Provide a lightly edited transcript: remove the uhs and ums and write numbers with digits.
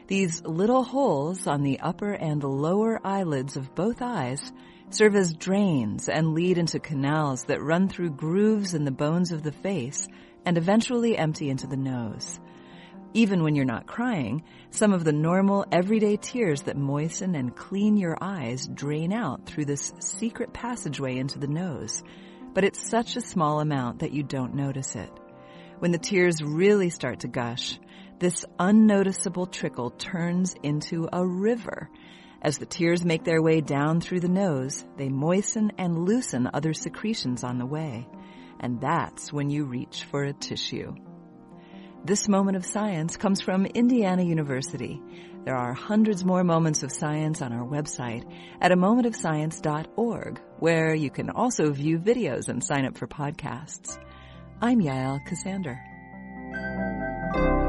These little holes on the upper and lower eyelids of both eyes serve as drains and lead into canals that run through grooves in the bones of the face and eventually empty into the nose. Even when you're not crying, some of the normal, everyday tears that moisten and clean your eyes drain out through this secret passageway into the nose. But it's such a small amount that you don't notice it. When the tears really start to gush, this unnoticeable trickle turns into a river. As the tears make their way down through the nose, they moisten and loosen other secretions on the way. And that's when you reach for a tissue. This moment of science comes from Indiana University. There are hundreds more moments of science on our website at amomentofscience.org, where you can also view videos and sign up for podcasts. I'm Yael Ksander.